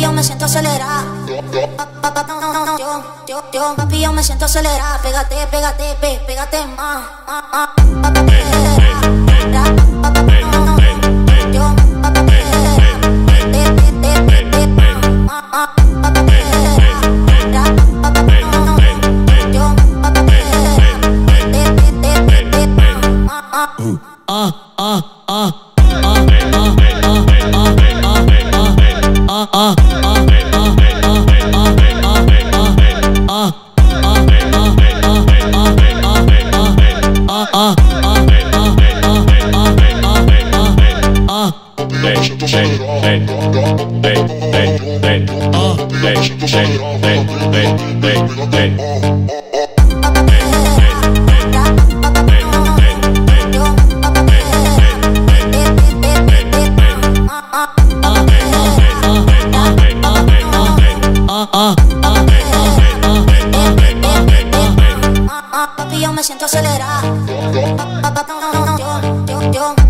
yo me siento acelerada. Papi, yo me siento acelerada. Pégate, pégate, pégate más. Papi, yo me siento acelerada. Yo